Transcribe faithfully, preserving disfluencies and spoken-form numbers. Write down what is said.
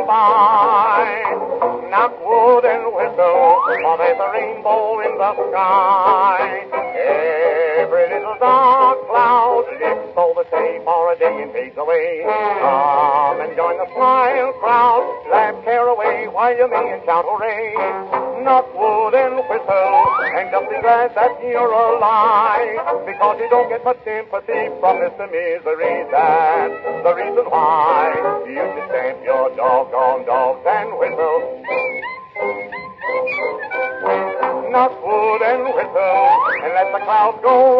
by. Knock wood and whistle, for there's a rainbow in the sky. Every little dark cloud lifts over the sea for a day and fades away. Come and join the smile crowd, laugh care away while you may and shout hooray. Knock wood and whistle, and just be glad that you're alive, because you don't get much sympathy from Mister Misery. That's the reason why you should stamp your doggone dogs and whistle. Knock wood and whistle, and let the crowd go